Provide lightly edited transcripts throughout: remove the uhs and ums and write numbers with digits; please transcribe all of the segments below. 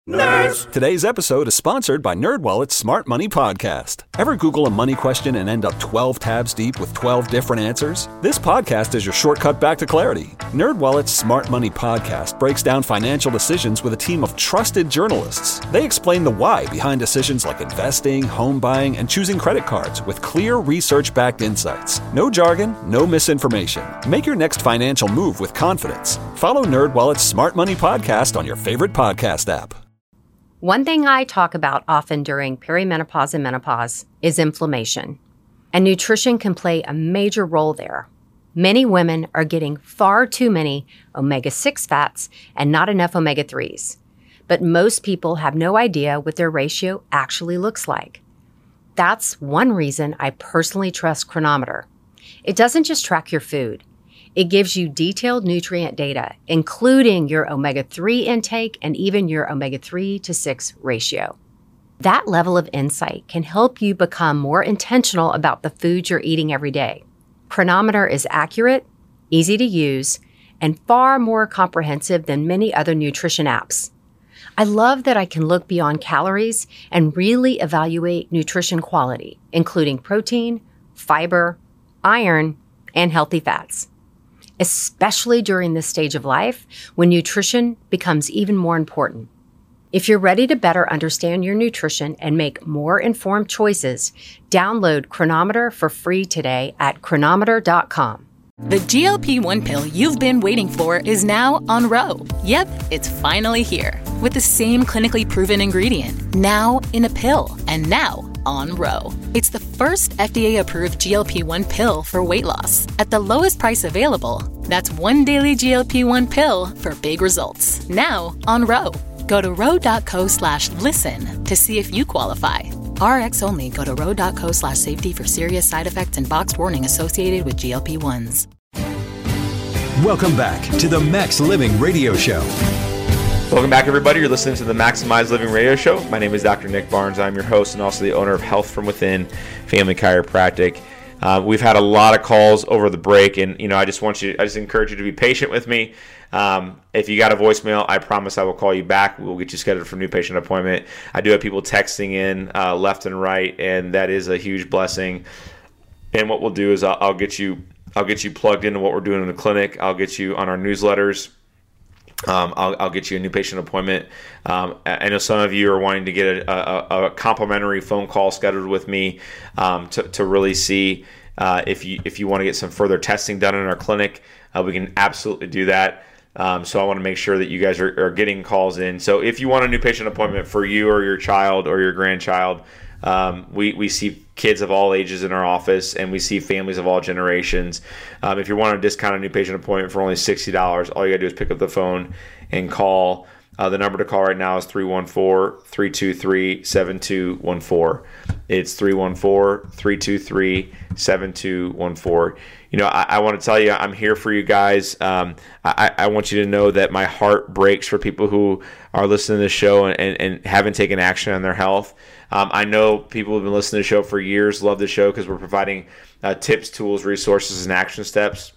Nerds! Today's episode is sponsored by NerdWallet's Smart Money Podcast. Ever Google a money question and end up 12 tabs deep with 12 different answers? This podcast is your shortcut back to clarity. NerdWallet's Smart Money Podcast breaks down financial decisions with a team of trusted journalists. They explain the why behind decisions like investing, home buying, and choosing credit cards with clear research-backed insights. No jargon, no misinformation. Make your next financial move with confidence. Follow NerdWallet's Smart Money Podcast on your favorite podcast app. One thing I talk about often during perimenopause and menopause is inflammation, and nutrition can play a major role there. Many women are getting far too many omega-6 fats and not enough omega-3s, but most people have no idea what their ratio actually looks like. That's one reason I personally trust Cronometer. It doesn't just track your food. It gives you detailed nutrient data, including your omega-3 intake and even your omega-3 to 6 ratio. That level of insight can help you become more intentional about the food you're eating every day. Cronometer is accurate, easy to use, and far more comprehensive than many other nutrition apps. I love that I can look beyond calories and really evaluate nutrition quality, including protein, fiber, iron, and healthy fats. Especially during this stage of life when nutrition becomes even more important. If you're ready to better understand your nutrition and make more informed choices, download Cronometer for free today at cronometer.com. The GLP-1 pill you've been waiting for is now on Ro. Yep, it's finally here. With the same clinically proven ingredient, now in a pill, and now on Ro. It's the first FDA-approved GLP-1 pill for weight loss at the lowest price available. That's one daily GLP-1 pill for big results. Now on Ro. Go to ro.co/listen to see if you qualify. RX only. Go to ro.co/safety for serious side effects and boxed warning associated with GLP-1s. Welcome back to the Max Living Radio Show. Welcome back, everybody. You're listening to the Maximize Living Radio Show. My name is Dr. Nick Barnes. I'm your host and also the owner of Health From Within Family Chiropractic. We've had a lot of calls over the break, and I just encourage you to be patient with me. If you got a voicemail, I promise I will call you back. We'll get you scheduled for a new patient appointment. I do have people texting in left and right, and that is a huge blessing. And what we'll do is I'll get you plugged into what we're doing in the clinic. I'll get you on our newsletters. I'll get you a new patient appointment. I know some of you are wanting to get a complimentary phone call scheduled with me to really see if you want to get some further testing done in our clinic. We can absolutely do that. So I want to make sure that you guys are getting calls in. So if you want a new patient appointment for you or your child or your grandchild, we see kids of all ages in our office, and we see families of all generations. If you want to discount a new patient appointment for only $60, all you got to do is pick up the phone and call. The number to call right now is 314-323-7214. It's 314-323-7214. I want to tell you, I'm here for you guys. I want you to know that my heart breaks for people who are listening to the show and haven't taken action on their health. I know people who've been listening to the show for years love the show because we're providing tips, tools, resources, and action steps.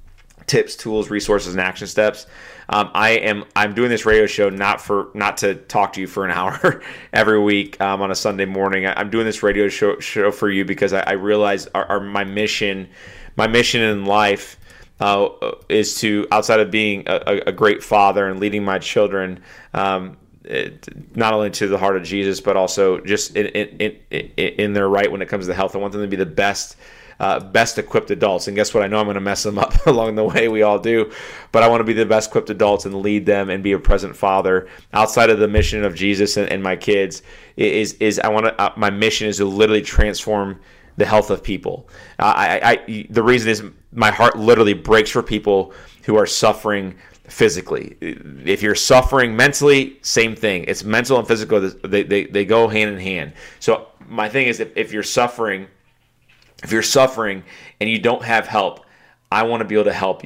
I'm doing this radio show not to talk to you for an hour every week on a Sunday morning. I'm doing this radio show for you because I realize my mission in life is to, outside of being a great father and leading my children, not only to the heart of Jesus, but also just in their right when it comes to health. I want them to be the best equipped adults. And guess what? I know I'm going to mess them up along the way. We all do. But I want to be the best equipped adults and lead them and be a present father. Outside of the mission of Jesus and my kids, my mission is to literally transform the health of people. The reason is my heart literally breaks for people who are suffering physically. If you're suffering mentally, same thing. It's mental and physical. They go hand in hand. So my thing is, if you're suffering and you don't have help, I want to be able to help you.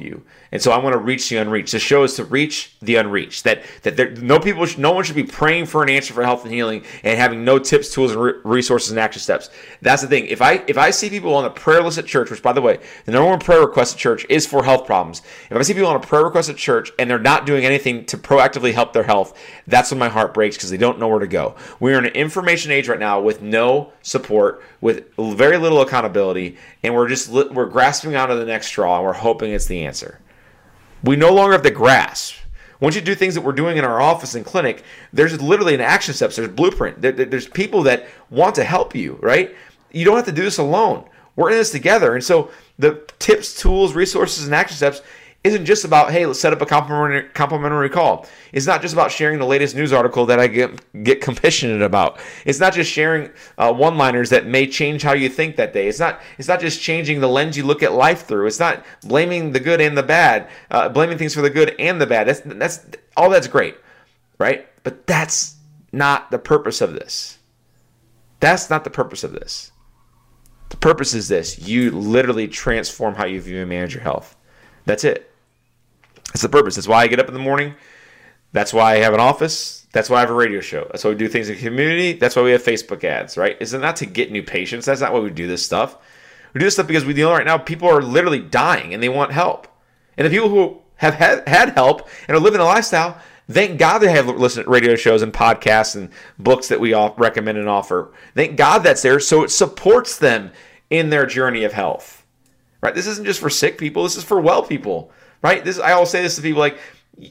And so I want to reach the unreached. The show is to reach the unreached. No one should be praying for an answer for health and healing and having no tips, tools, and resources and action steps. That's the thing. If I see people on a prayer list at church, which by the way, the number one prayer request at church is for health problems. If I see people on a prayer request at church and they're not doing anything to proactively help their health, that's when my heart breaks because they don't know where to go. We're in an information age right now with no support, with very little accountability, and we're grasping onto the next straw and we're hoping it's the answer. We no longer have to grasp. Once you do things that we're doing in our office and clinic, there's literally an action steps. There's blueprint. There's people that want to help you, right? You don't have to do this alone. We're in this together. And so the tips, tools, resources, and action steps isn't just about, hey, let's set up a complimentary call. It's not just about sharing the latest news article that I get compassionate about. It's not just sharing one-liners that may change how you think that day. It's not just changing the lens you look at life through. It's not blaming the good and the bad, blaming things for the good and the bad. That's all that's great, right? But that's not the purpose of this. That's not the purpose of this. The purpose is this. You literally transform how you view and manage your health. That's it. That's the purpose. That's why I get up in the morning. That's why I have an office. That's why I have a radio show. That's why we do things in the community. That's why we have Facebook ads, right? It's not to get new patients. That's not why we do this stuff. We do this stuff because we know right now people are literally dying and they want help. And the people who have had help and are living a lifestyle, thank God they have listened to radio shows and podcasts and books that we all recommend and offer. Thank God that's there so it supports them in their journey of health. Right? This isn't just for sick people. This is for well people. Right? I always say this to people like,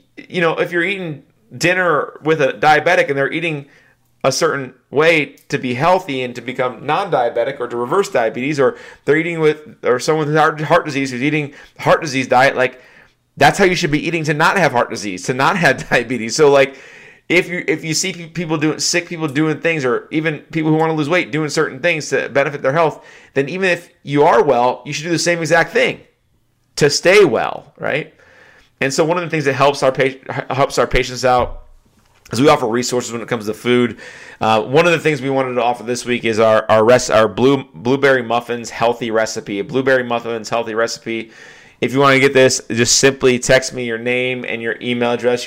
if you're eating dinner with a diabetic and they're eating a certain way to be healthy and to become non-diabetic or to reverse diabetes, or they're eating or someone with heart disease who's eating heart disease diet, like that's how you should be eating to not have heart disease, to not have diabetes. So like if you see sick people doing things, or even people who want to lose weight doing certain things to benefit their health, then even if you are well, you should do the same exact thing to stay well, right? And so one of the things that helps our patients out is we offer resources when it comes to food. One of the things we wanted to offer this week is our blueberry muffins healthy recipe. A blueberry muffins healthy recipe. If you want to get this, just simply text me your name and your email address,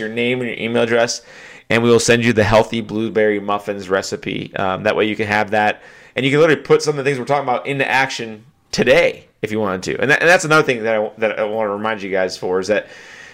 and we will send you the healthy blueberry muffins recipe. That way you can have that, and you can literally put some of the things we're talking about into action today if you wanted to. And that's another thing that I want to remind you guys is that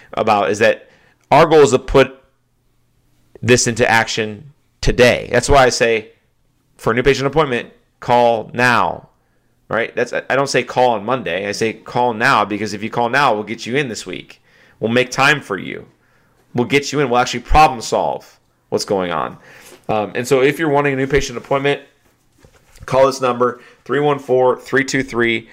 our goal is to put this into action today. That's why I say for a new patient appointment, call now. Right? I don't say call on Monday. I say call now, because if you call now, we'll get you in this week. We'll make time for you. We'll get you in. We'll actually problem solve what's going on. And so if you're wanting a new patient appointment, call this number, 314-323-7214,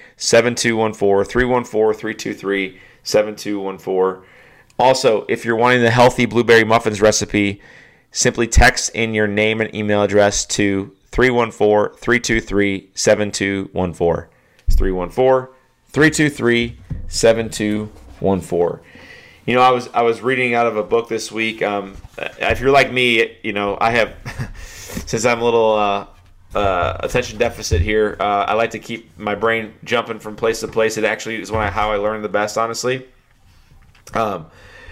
314-323-7214. Also, if you're wanting the healthy blueberry muffins recipe, simply text in your name and email address to 314-323-7214. It's 314-323-7214. I was reading out of a book this week. If you're like me, I have, since I'm a little attention deficit here, I like to keep my brain jumping from place to place. It actually is how I learn the best, honestly. So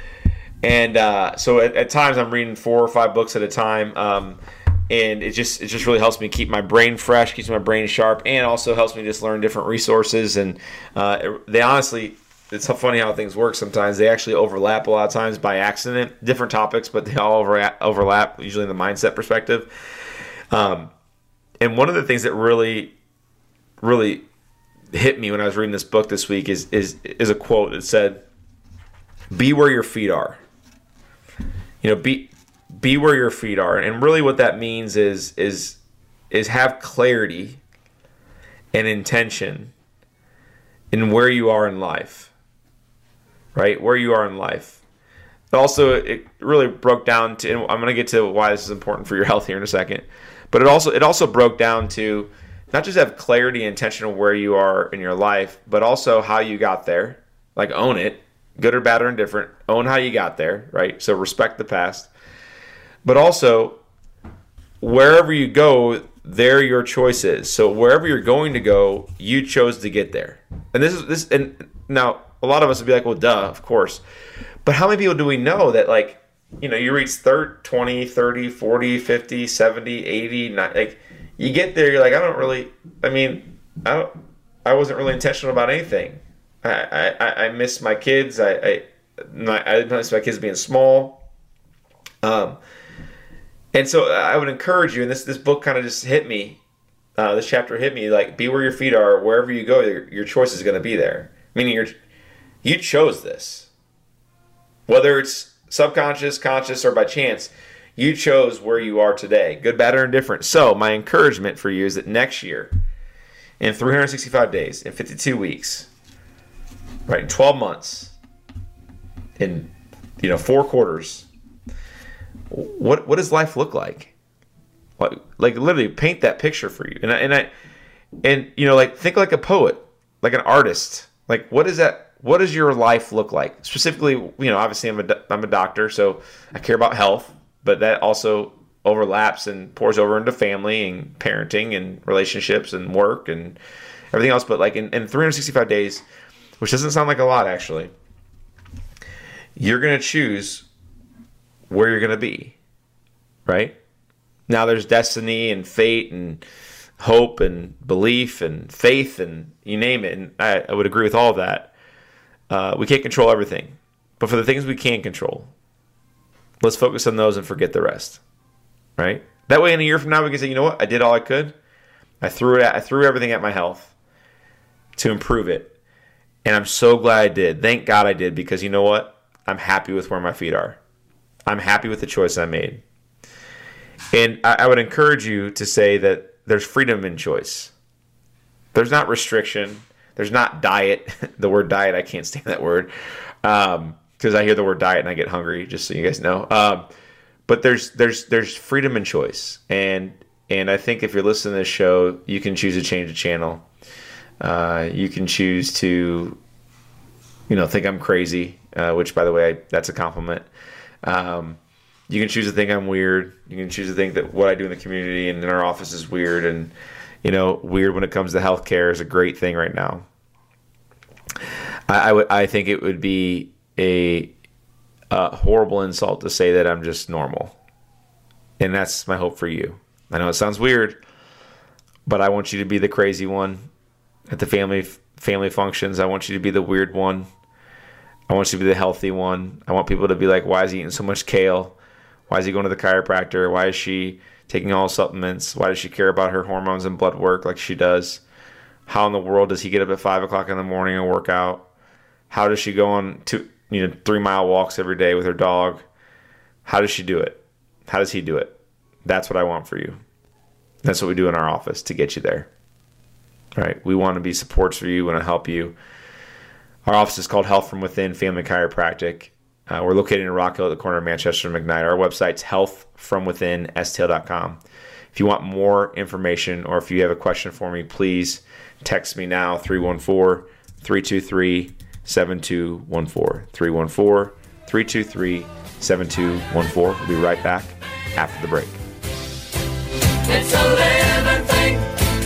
at times I'm reading 4 or 5 books at a time. And it just really helps me keep my brain fresh, keeps my brain sharp, and also helps me just learn different resources. And they honestly, it's so funny how things work sometimes. They actually overlap a lot of times by accident, different topics, but they all overlap, usually in the mindset perspective. And one of the things that really, really hit me when I was reading this book this week is a quote that said, "Be where your feet are." Be where your feet are. And really what that means is have clarity and intention in where you are in life, right? Where you are in life. Also, it really broke down to, and I'm going to get to why this is important for your health here in a second, but it also broke down to not just have clarity and intention of where you are in your life, but also how you got there. Like, own it, good or bad or indifferent. Own how you got there, right? So respect the past. But also, wherever you go, there your choice is. So wherever you're going to go, you chose to get there. And now a lot of us would be like, well, duh, of course. But how many people do we know that, like, you know, you reach 20, 30, 40, 50, 70, 80, 90, like, you get there, you're like, I wasn't really intentional about anything. I miss my kids. I miss my kids being small. And so I would encourage you, and this book kind of just hit me. This chapter hit me, like, be where your feet are. Wherever you go, your choice is going to be there. Meaning you chose this. Whether it's subconscious, conscious, or by chance, you chose where you are today, good, bad, or indifferent. So my encouragement for you is that next year, in 365 days, in 52 weeks, right, in 12 months, in 4 quarters, what does life look like? Like literally paint that picture for you. And like, think like a poet, like an artist. Like, what is that? What does your life look like? Specifically, obviously I'm a doctor, so I care about health, but that also overlaps and pours over into family and parenting and relationships and work and everything else. But like in 365 days, which doesn't sound like a lot, actually, you're going to choose where you're going to be, right? Now there's destiny and fate and hope and belief and faith and you name it. And I would agree with all of that. We can't control everything, but for the things we can control, let's focus on those and forget the rest, right? That way in a year from now, we can say, you know what? I did all I could. I threw everything at my health to improve it. And I'm so glad I did. Thank God I did, because you know what? I'm happy with where my feet are. I'm happy with the choice I made. And I would encourage you to say that there's freedom in choice. There's not restriction. There's not diet. The word diet, I can't stand that word. Because I hear the word diet and I get hungry, just so you guys know. But there's freedom in choice. And I think if you're listening to this show, you can choose to change the channel. You can choose to, think I'm crazy, which, by the way, that's a compliment. You can choose to think I'm weird. You can choose to think that what I do in the community and in our office is weird. And, weird when it comes to healthcare is a great thing right now. I think it would be a horrible insult to say that I'm just normal. And that's my hope for you. I know it sounds weird, but I want you to be the crazy one at the family functions. I want you to be the weird one. I want you to be the healthy one. I want people to be like, why is he eating so much kale? Why is he going to the chiropractor? Why is she taking all supplements? Why does she care about her hormones and blood work like she does? How in the world does he get up at 5 o'clock in the morning and work out? How does she go on 3-mile walks every day with her dog? How does she do it? How does he do it? That's what I want for you. That's what we do in our office to get you there. Right? We want to be supports for you. We want to help you. Our office is called Health from Within Family Chiropractic. We're located in Rock Hill at the corner of Manchester and McKnight. Our website's healthfromwithinstl.com. If you want more information or if you have a question for me, please text me now, 314-323-7214. 314-323-7214. We'll be right back after the break. It's a living thing.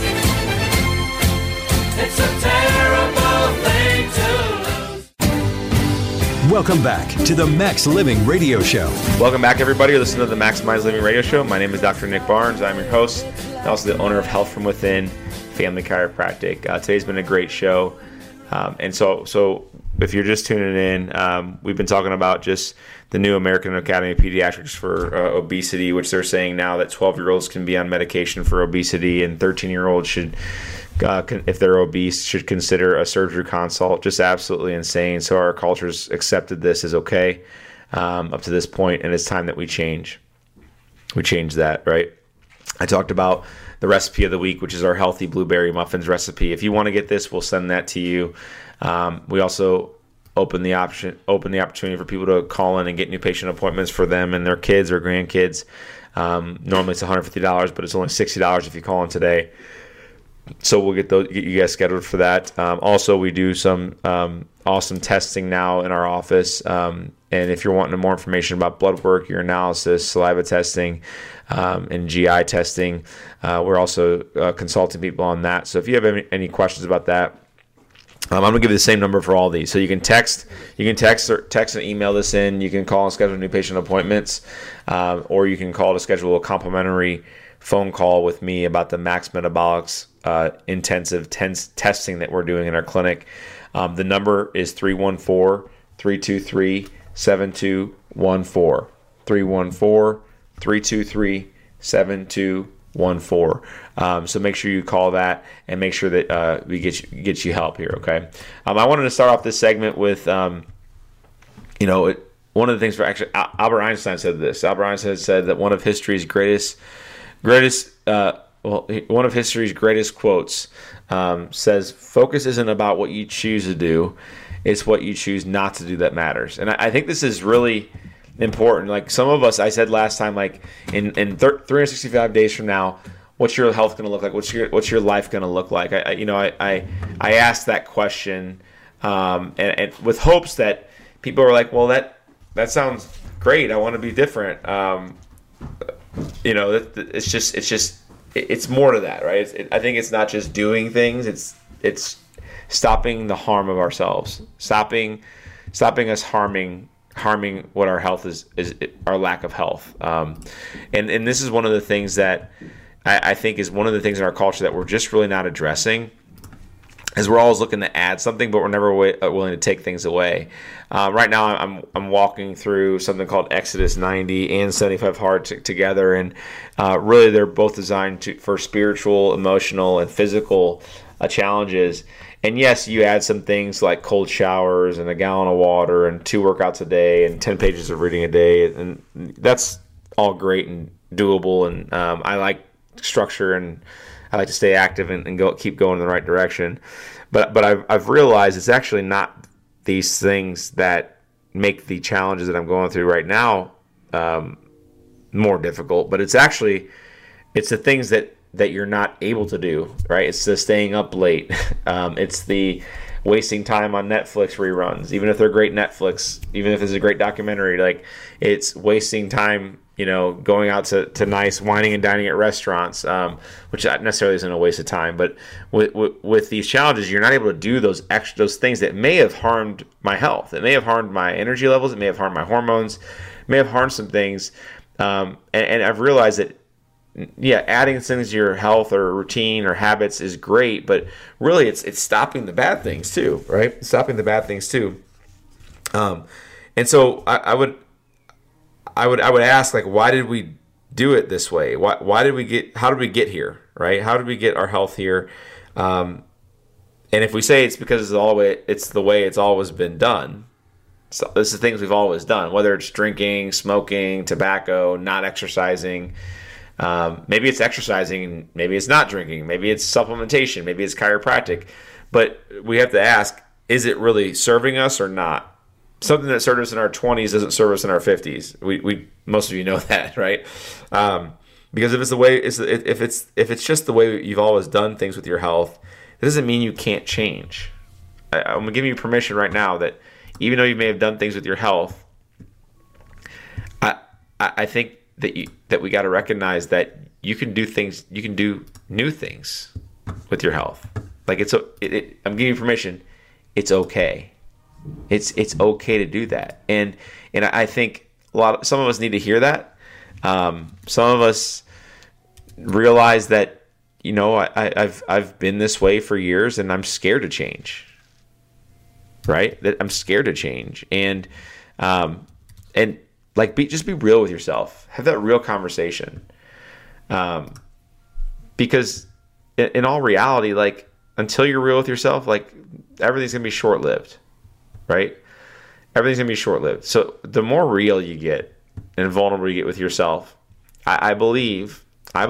It's a terrible thing to lose. Welcome back to the Max Living Radio Show. Welcome back, everybody. You're listening to the Maximize Living Radio Show. My name is Dr. Nick Barnes. I'm your host and also the owner of Health from Within Family Chiropractic. Today's been a great show. And so if you're just tuning in, we've been talking about just the new American Academy of Pediatrics for obesity, which they're saying now that 12-year-olds can be on medication for obesity and 13-year-olds should, if they're obese, should consider a surgery consult. Just absolutely insane. So our culture's accepted this as okay up to this point, and it's time that we change. We change that, right? I talked about the recipe of the week, which is our healthy blueberry muffins recipe. If you want to get this, we'll send that to you. We also open the opportunity for people to call in and get new patient appointments for them and their kids or grandkids. Normally it's $150, but it's only $60 if you call in today. So we'll get you guys scheduled for that. Also, we do some awesome testing now in our office. And if you're wanting more information about blood work, urinalysis, saliva testing, and GI testing, we're also consulting people on that. So if you have any questions about that, I'm going to give you the same number for all these. So you can text and email this in. You can call and schedule new patient appointments, or you can call to schedule a complimentary phone call with me about the Max Metabolics intensive testing that we're doing in our clinic. The number is 314-323-7214. 314-323-7214. So make sure you call that and make sure that we get you help here. Okay. I wanted to start off this segment with, one of the things Albert Einstein said this. Albert Einstein said that one of history's greatest quotes says, "Focus isn't about what you choose to do; it's what you choose not to do that matters." And I think this is really important. Like some of us, I said last time, like in 365 days from now, what's your health going to look like? What's your life going to look like? I asked that question, and with hopes that people are like, well, that sounds great. I want to be different. It's more to that, right? I think it's not just doing things. It's stopping the harm of ourselves, stopping us harming what our health is our lack of health. And this is one of the things that I think is one of the things in our culture that we're just really not addressing, is we're always looking to add something, but we're never willing to take things away. Right now, I'm walking through something called Exodus 90 and 75 Hard together, and really they're both designed for spiritual, emotional, and physical challenges. And yes, you add some things like cold showers and a gallon of water and 2 workouts a day and 10 pages of reading a day, and that's all great and doable. And I like structure, and I like to stay active and keep going in the right direction. But I've realized it's actually not these things that make the challenges that I'm going through right now more difficult, but it's the things that you're not able to do, right? It's the staying up late. It's the wasting time on Netflix reruns, even if they're great Netflix, even if it's a great documentary, like it's wasting time, going out to nice whining and dining at restaurants, which not necessarily isn't a waste of time. But with these challenges, you're not able to do those things that may have harmed my health. It may have harmed my energy levels. It may have harmed my hormones. It may have harmed some things. And I've realized that, adding things to your health or routine or habits is great, but really it's stopping the bad things too, right? Stopping the bad things too. And so I would ask, like, why did we do it this way? How did we get here, right? How did we get our health here? And if we say it's because it's the way it's always been done, so this is things we've always done, whether it's drinking, smoking, tobacco, not exercising. Maybe it's exercising, maybe it's not drinking, maybe it's supplementation, maybe it's chiropractic. But we have to ask, is it really serving us or not? Something that served us in our 20s doesn't serve us in our 50s. We most of you know that, right? Because if it's just the way you've always done things with your health, it doesn't mean you can't change. I'm gonna give you permission right now that even though you may have done things with your health, I think that we got to recognize that you can do things, you can do new things with your health. Like I'm giving you permission. It's okay. It's okay to do that. And I think some of us need to hear that. Some of us realize that, I've been this way for years and I'm scared to change. Right? That I'm scared to change. And just be real with yourself. Have that real conversation. Because in all reality, like, until you're real with yourself, like, everything's going to be short-lived, right? Everything's going to be short-lived. So the more real you get and vulnerable you get with yourself, I believe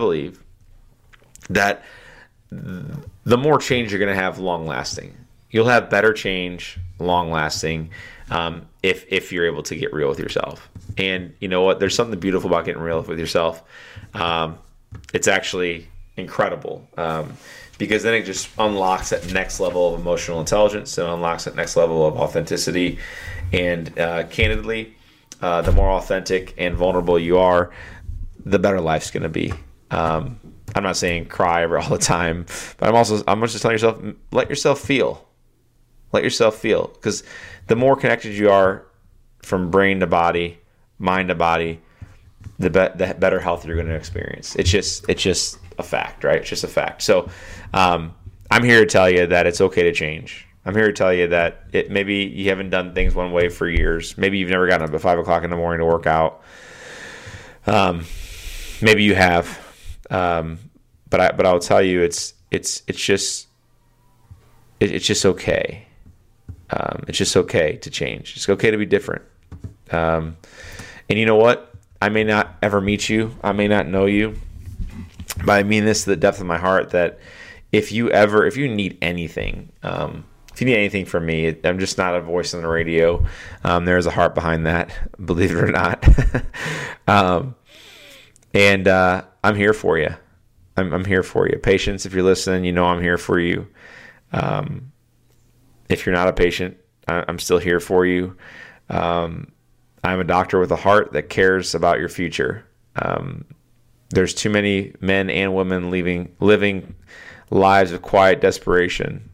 that the more change you're going to have long-lasting. You'll have better change, long-lasting, if you're able to get real with yourself. And you know what? There's something beautiful about getting real with yourself. It's actually incredible, because then it just unlocks that next level of emotional intelligence and unlocks that next level of authenticity. And candidly, the more authentic and vulnerable you are, the better life's going to be. I'm not saying cry all the time, but I'm just telling yourself, let yourself feel. Let yourself feel, because the more connected you are from brain to body, mind to body, the better health you're going to experience. It's just a fact, right? It's just a fact. So I'm here to tell you that it's okay to change. I'm here to tell you that maybe you haven't done things one way for years. Maybe you've never gotten up at 5 o'clock in the morning to work out. Maybe you have, but I'll tell you, it's just okay. It's just okay to change. It's okay to be different. And you know what? I may not ever meet you. I may not know you, but I mean this to the depth of my heart, that if you need anything, if you need anything from me, I'm just not a voice on the radio. There's a heart behind that, believe it or not. And I'm here for you. I'm here for you. Patients, if you're listening, you know I'm here for you. If you're not a patient, I'm still here for you. I'm a doctor with a heart that cares about your future. There's too many men and women living lives of quiet desperation.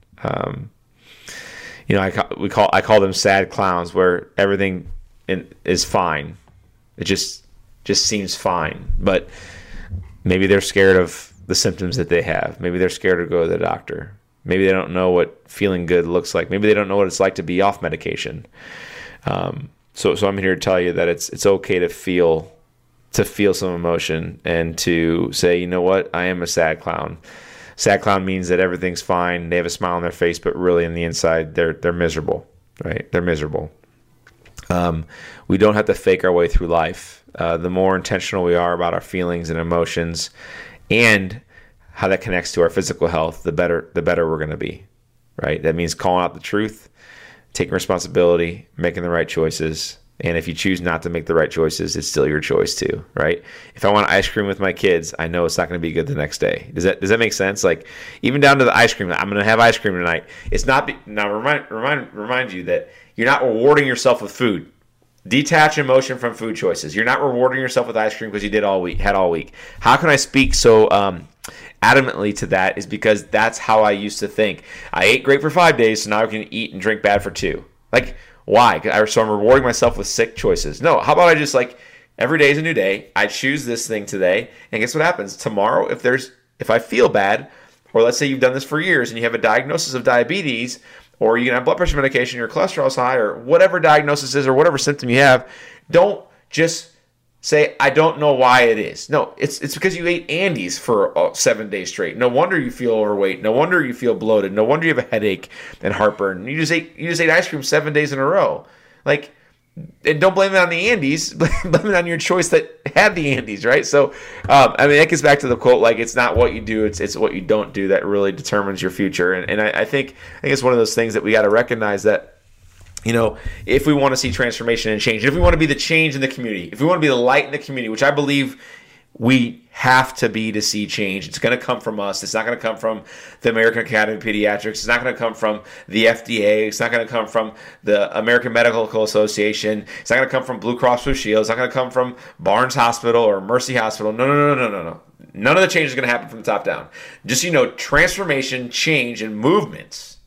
I call them sad clowns, where everything is fine. It just seems fine, but maybe they're scared of the symptoms that they have. Maybe they're scared to go to the doctor. Maybe they don't know what feeling good looks like. Maybe they don't know what it's like to be off medication. So I'm here to tell you that it's okay to feel some emotion and to say, you know what, I am a sad clown. Sad clown means that everything's fine. They have a smile on their face, but really on the inside, they're miserable, right? They're miserable. We don't have to fake our way through life. The more intentional we are about our feelings and emotions and how that connects to our physical health, the better we're going to be, right? That means calling out the truth, taking responsibility, making the right choices. And if you choose not to make the right choices, it's still your choice too, right? If I want ice cream with my kids, I know it's not going to be good the next day. Does that make sense? Like, even down to the ice cream, I'm going to have ice cream tonight. It's not now. Remind you that you're not rewarding yourself with food. Detach emotion from food choices. You're not rewarding yourself with ice cream because you had all week. How can I speak so adamantly to that? Is because that's how I used to think. I ate great for 5 days, so now I can eat and drink bad for 2. Like, why? So I'm rewarding myself with sick choices. No, how about I just, like, every day is a new day. I choose this thing today, and guess what happens? Tomorrow, if I feel bad, or let's say you've done this for years and you have a diagnosis of diabetes, or you can have blood pressure medication, your cholesterol's high, or whatever diagnosis is, or whatever symptom you have, don't just say, I don't know why it is. No, it's because you ate Andes for 7 days straight. No wonder you feel overweight. No wonder you feel bloated. No wonder you have a headache and heartburn. You just ate ice cream 7 days in a row. Like, and don't blame it on the Andes. Blame it on your choice that had the Andes, right? So, that gets back to the quote, like, it's not what you do, it's what you don't do that really determines your future. And I think it's one of those things that we got to recognize that, you know, if we want to see transformation and change, if we want to be the change in the community, if we want to be the light in the community, which I believe we have to be to see change, it's going to come from us. It's not going to come from the American Academy of Pediatrics. It's not going to come from the FDA. It's not going to come from the American Medical Association. It's not going to come from Blue Cross Blue Shield. It's not going to come from Barnes Hospital or Mercy Hospital. No. None of the change is going to happen from the top down. Just so you know, transformation, change, and movements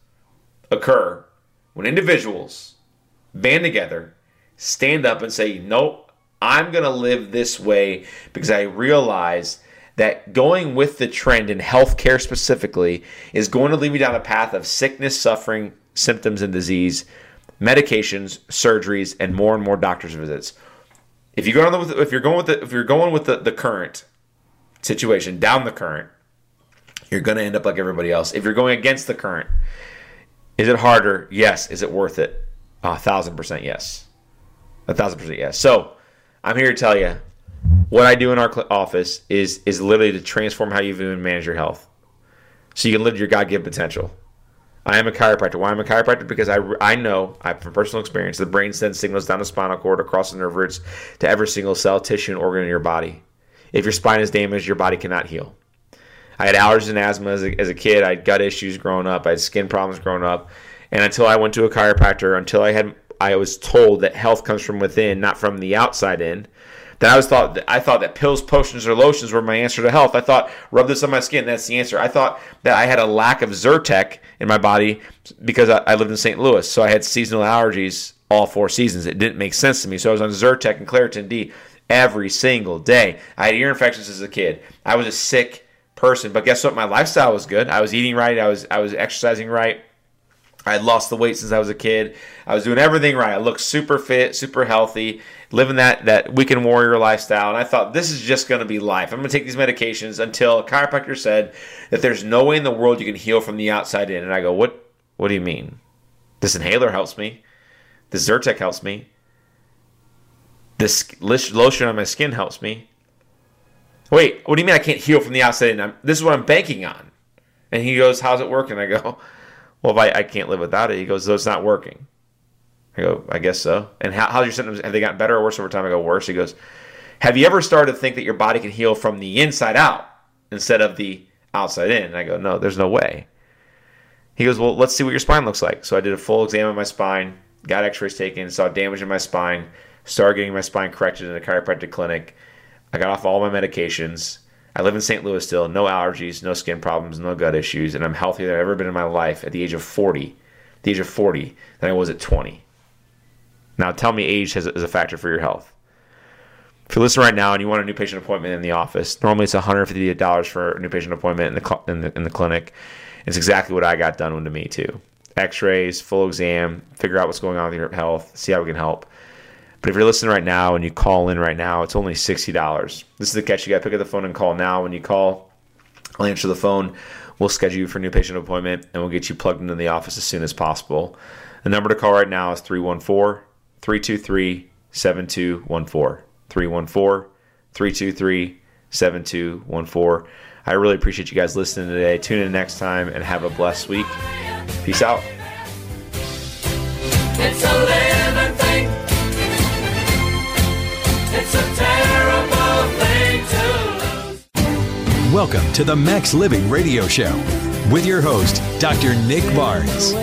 occur when individuals band together, stand up and say, nope, I'm going to live this way because I realize that going with the trend in healthcare specifically is going to lead me down a path of sickness, suffering, symptoms, and disease, medications, surgeries, and more doctor's visits. If you're going with the current situation, down the current, you're going to end up like everybody else. If you're going against the current, is it harder? Yes. Is it worth it? 1,000% yes. 1,000% yes. So I'm here to tell you what I do in our office is literally to transform how you view and manage your health so you can live your God-given potential. I am a chiropractor. Why am I a chiropractor? Because I know, from personal experience, the brain sends signals down the spinal cord, across the nerve roots, to every single cell, tissue, and organ in your body. If your spine is damaged, your body cannot heal. I had allergies and asthma as a kid. I had gut issues growing up. I had skin problems growing up. And until I went to a chiropractor, I was told that health comes from within, not from the outside in, Then I thought that pills, potions, or lotions were my answer to health. I thought, rub this on my skin, that's the answer. I thought that I had a lack of Zyrtec in my body because I lived in St. Louis, so I had seasonal allergies all 4 seasons. It didn't make sense to me, so I was on Zyrtec and Claritin D every single day. I had ear infections as a kid. I was a sick person, but guess what? My lifestyle was good. I was eating right. I was exercising right. I had lost the weight since I was a kid. I was doing everything right. I looked super fit, super healthy, living that weekend warrior lifestyle. And I thought, this is just going to be life. I'm going to take these medications until a chiropractor said that there's no way in the world you can heal from the outside in. And I go, what do you mean? This inhaler helps me. This Zyrtec helps me. This lotion on my skin helps me. Wait, what do you mean I can't heal from the outside in? This is what I'm banking on. And he goes, how's it working? I go, well, if I can't live without it. He goes, so it's not working. I go, I guess so. And how's your symptoms? Have they gotten better or worse over time? I go, worse. He goes, have you ever started to think that your body can heal from the inside out instead of the outside in? And I go, no, there's no way. He goes, well, let's see what your spine looks like. So I did a full exam of my spine, got x-rays taken, saw damage in my spine, started getting my spine corrected in a chiropractic clinic. I got off all my medications. I live in St. Louis still, no allergies, no skin problems, no gut issues, and I'm healthier than I've ever been in my life at the age of 40, than I was at 20. Now tell me age is a factor for your health. If you're listening right now and you want a new patient appointment in the office, normally it's $150 for a new patient appointment in the clinic. It's exactly what I got done to me too. X-rays, full exam, figure out what's going on with your health, see how we can help. But if you're listening right now and you call in right now, it's only $60. This is the catch. You got to pick up the phone and call now. When you call, I'll answer the phone. We'll schedule you for a new patient appointment, and we'll get you plugged into the office as soon as possible. The number to call right now is 314-323-7214. 314-323-7214. I really appreciate you guys listening today. Tune in next time and have a blessed week. Peace out. It's a living thing. It's a terrible thing to lose. Welcome to the Max Living Radio Show with your host, Dr. Nick Barnes.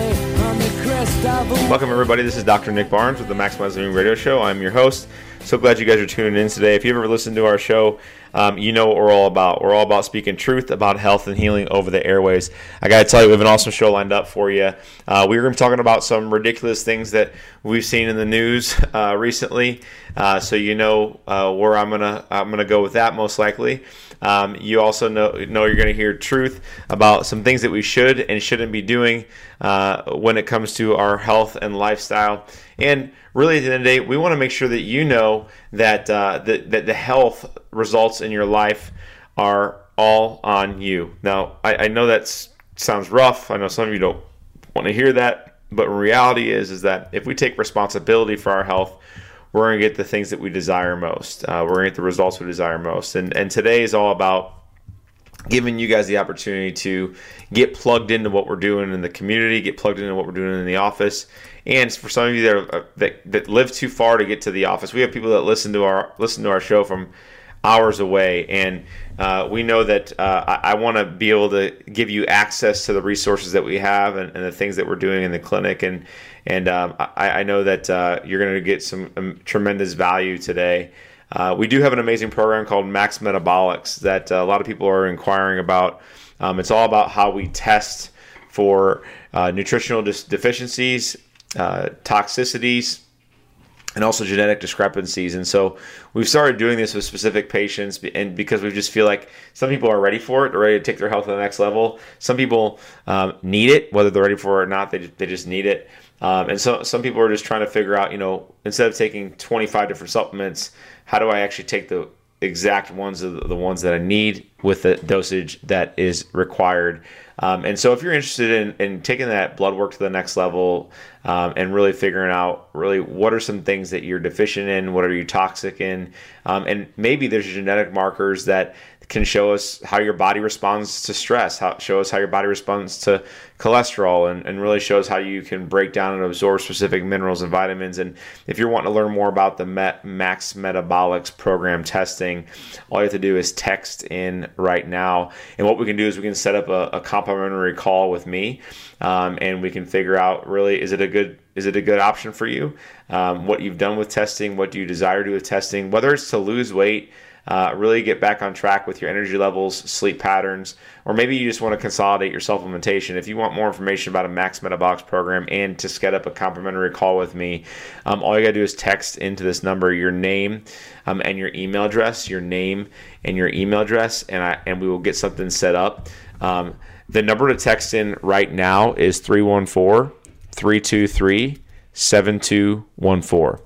Welcome, everybody. This is Dr. Nick Barnes with the Maximize Living Radio Show. I'm your host. So glad you guys are tuning in today. If you've ever listened to our show, you know what we're all about. We're all about speaking truth about health and healing over the airways. I got to tell you, we have an awesome show lined up for you. We're going to be talking about some ridiculous things that we've seen in the news recently. So you know where I'm gonna go with that most likely. You also know you're going to hear truth about some things that we should and shouldn't be doing when it comes to our health and lifestyle. And really, at the end of the day, we want to make sure that you know that that the health results in your life are all on you. Now, I know that sounds rough. I know some of you don't want to hear that, but reality is that if we take responsibility for our health, we're going to get the things that we desire most. We're going to get the results we desire most. And today is all about giving you guys the opportunity to get plugged into what we're doing in the community, get plugged into what we're doing in the office. And for some of you that live too far to get to the office, we have people that listen to our show from hours away, and we know that I want to be able to give you access to the resources that we have and the things that we're doing in the clinic, and I know that you're going to get some tremendous value today. We do have an amazing program called Max Metabolics that a lot of people are inquiring about. It's all about how we test for nutritional deficiencies, toxicities, and also genetic discrepancies. And so we've started doing this with specific patients, and because we just feel like some people are ready for it, they're ready to take their health to the next level. Some people need it, whether they're ready for it or not, they just need it. And so some people are just trying to figure out, instead of taking 25 different supplements, how do I actually take the exact ones of the ones that I need with the dosage that is required. And so if you're interested in taking that blood work to the next level and really figuring out really what are some things that you're deficient in, what are you toxic in, and maybe there's genetic markers that can show us how your body responds to stress, show us how your body responds to cholesterol, and really shows how you can break down and absorb specific minerals and vitamins. And if you're wanting to learn more about the Max Metabolics program testing, all you have to do is text in right now. And what we can do is we can set up a complimentary call with me, and we can figure out really, is it a good Is it a good option for you? What you've done with testing, what do you desire to do with testing, whether it's to lose weight, really get back on track with your energy levels, sleep patterns, or maybe you just want to consolidate your supplementation. If you want more information about a Max Metabolics program and to set up a complimentary call with me, all you got to do is text into this number your name and your email address, and we will get something set up. The number to text in right now is 314-323-7214.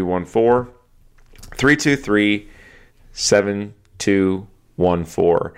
314-323-7214.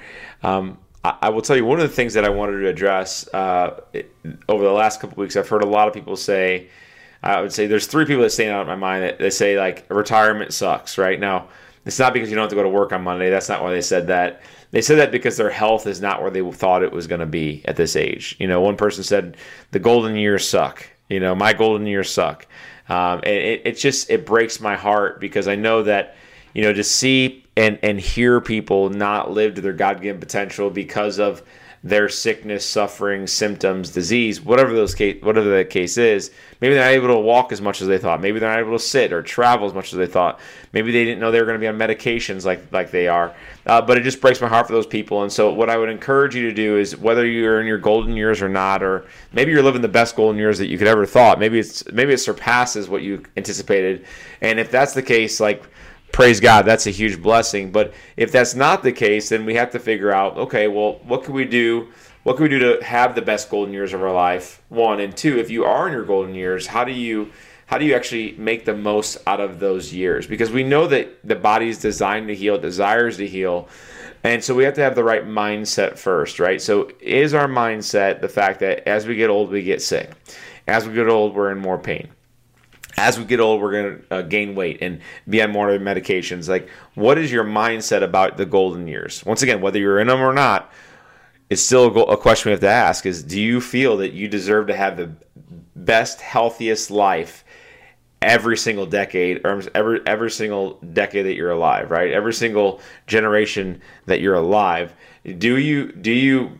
I will tell you, one of the things that I wanted to address over the last couple of weeks, I've heard a lot of people say, I would say there's three people that stand out in my mind that they say, like, retirement sucks, right? Now, it's not because you don't have to go to work on Monday. That's not why they said that. They said that because their health is not where they thought it was going to be at this age. One person said, the golden years suck. My golden years suck. And it breaks my heart because I know that, to see and hear people not live to their God-given potential because of their sickness, suffering, symptoms, disease, whatever the case is. Maybe they're not able to walk as much as they thought. Maybe they're not able to sit or travel as much as they thought. Maybe they didn't know they were going to be on medications like they are. But it just breaks my heart for those people. And so what I would encourage you to do is, whether you're in your golden years or not, or maybe you're living the best golden years that you could ever thought. Maybe it surpasses what you anticipated. And if that's the case, like, praise God, that's a huge blessing. But if that's not the case, then we have to figure out, okay, well, what can we do? What can we do to have the best golden years of our life? One, and two, if you are in your golden years, how do you actually make the most out of those years? Because we know that the body is designed to heal, desires to heal. And so we have to have the right mindset first, right? So is our mindset the fact that as we get old, we get sick? As we get old, we're in more pain. As we get old, we're going to gain weight and be on more medications. Like, what is your mindset about the golden years? Once again, whether you're in them or not, it's still a question we have to ask is, do you feel that you deserve to have the best, healthiest life every single decade, or every single decade that you're alive, right? Every single generation that you're alive. Do you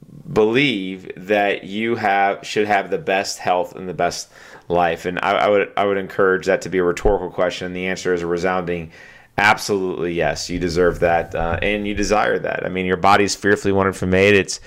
believe that you should have the best health and the best life? And I would encourage that to be a rhetorical question. The answer is a resounding absolutely yes. You deserve that, and you desire that. I mean, your body's fearfully wonderfully made. It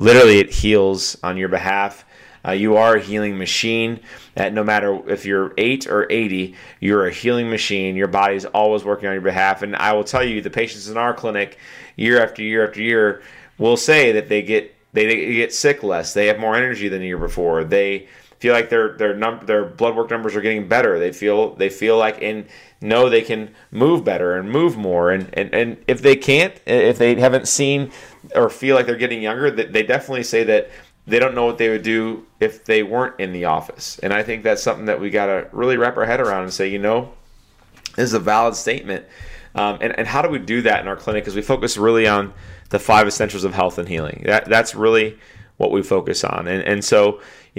heals on your behalf. You are a healing machine. No matter if you're 8 or 80, you're a healing machine. Your body's always working on your behalf. And I will tell you, the patients in our clinic, year after year after year, will say that they get sick less. They have more energy than the year before. They feel like their blood work numbers are getting better. They feel like and know they can move better and move more. And if they can't, if they haven't seen or feel like they're getting younger, they definitely say that they don't know what they would do if they weren't in the office. And I think that's something that we got to really wrap our head around and say, this is a valid statement. And how do we do that in our clinic? Because we focus really on the 5 essentials of health and healing. That's really what we focus on. And so,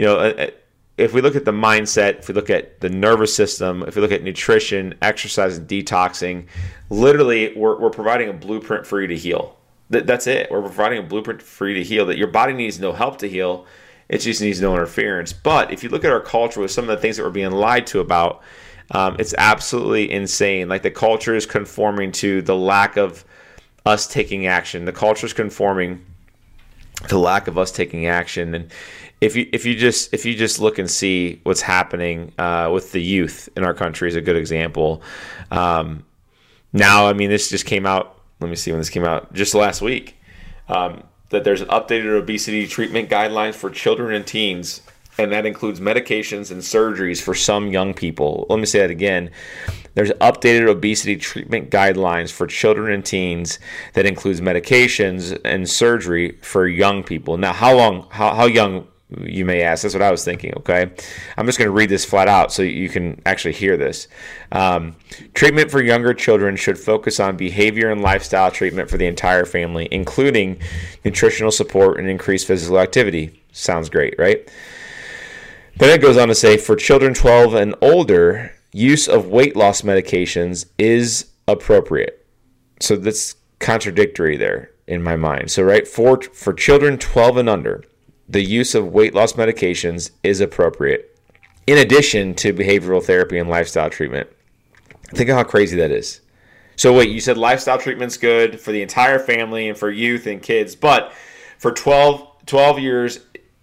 if we look at the mindset, if we look at the nervous system, if we look at nutrition, exercise, and detoxing, literally we're providing a blueprint for you to heal. That's it. We're providing a blueprint for you to heal, that your body needs no help to heal. It just needs no interference. But if you look at our culture with some of the things that we're being lied to about, it's absolutely insane. Like, the culture is conforming to the lack of us taking action. The culture is conforming to the lack of us taking action. And if you just look and see what's happening with the youth in our country is a good example. Now, I mean, this just came out. Let me see when this came out. Just last week, that there's updated obesity treatment guidelines for children and teens, and that includes medications and surgeries for some young people. Let me say that again. There's updated obesity treatment guidelines for children and teens that includes medications and surgery for young people. Now, how young, you may ask? That's what I was thinking, okay? I'm just going to read this flat out so you can actually hear this. Treatment for younger children should focus on behavior and lifestyle treatment for the entire family, including nutritional support and increased physical activity. Sounds great, right? Then it goes on to say, for children 12 and older, use of weight loss medications is appropriate. So that's contradictory there in my mind. So, right, for children 12 and under, the use of weight loss medications is appropriate. in addition to behavioral therapy and lifestyle treatment. Think of how crazy that is. So wait, you said lifestyle treatment's good for the entire family and for youth and kids, but for 12 years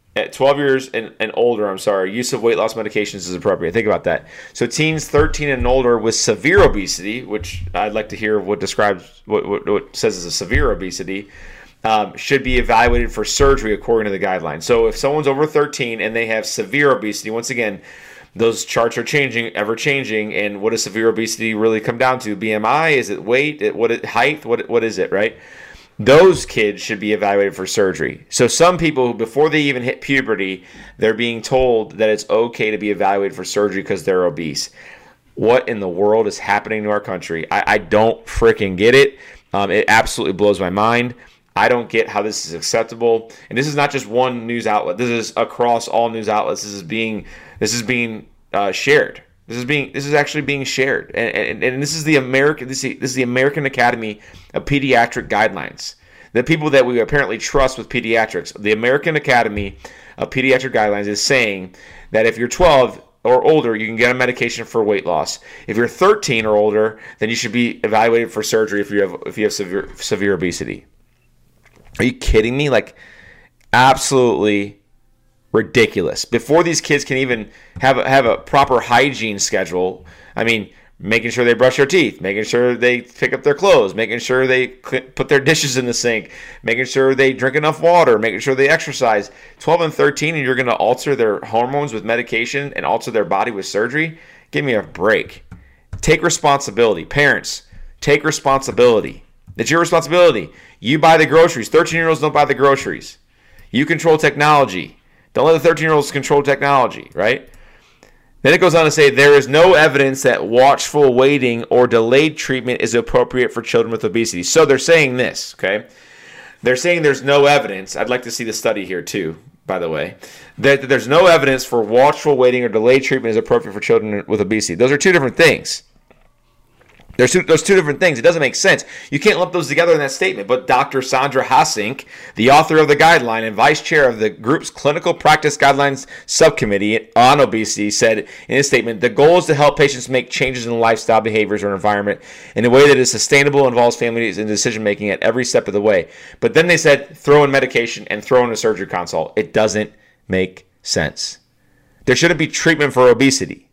and older, use of weight loss medications is appropriate. Think about that. So teens 13 and older with severe obesity, which I'd like to hear what describes what says is a severe obesity, should be evaluated for surgery according to the guidelines. So if someone's over 13 and they have severe obesity, once again, those charts are ever changing. And what does severe obesity really come down to? BMI? Is it weight? Height? What is it, right? Those kids should be evaluated for surgery. So some people, before they even hit puberty, they're being told that it's okay to be evaluated for surgery because they're obese. What in the world is happening to our country? I don't freaking get it. It absolutely blows my mind. I don't get how this is acceptable. And this is not just one news outlet. This is across all news outlets. This is being shared. This is actually being shared, and this is the American Academy of Pediatric Guidelines. The people that we apparently trust with pediatrics, the American Academy of Pediatric Guidelines is saying that if you're 12 or older, you can get a medication for weight loss. If you're 13 or older, then you should be evaluated for surgery if you have severe obesity. Are you kidding me? Like, absolutely ridiculous. Before these kids can even have a proper hygiene schedule, I mean, making sure they brush their teeth, making sure they pick up their clothes, making sure they put their dishes in the sink, making sure they drink enough water, making sure they exercise. 12 and 13, and you're going to alter their hormones with medication and alter their body with surgery? Give me a break. Take responsibility. Parents, take responsibility. It's your responsibility. You buy the groceries. 13-year-olds don't buy the groceries. You control technology. Don't let the 13-year-olds control technology, right? Then it goes on to say, there is no evidence that watchful waiting or delayed treatment is appropriate for children with obesity. So they're saying this, okay? They're saying there's no evidence. I'd like to see the study here too, by the way. That there's no evidence for watchful waiting or delayed treatment is appropriate for children with obesity. Those are two different things. There's two different things. It doesn't make sense. You can't lump those together in that statement. But Dr. Sandra Hasink, the author of the guideline and vice chair of the group's clinical practice guidelines subcommittee on obesity, said in his statement, the goal is to help patients make changes in lifestyle behaviors or environment in a way that is sustainable and involves families in decision-making at every step of the way. But then they said, throw in medication and throw in a surgery consult. It doesn't make sense. There shouldn't be treatment for obesity.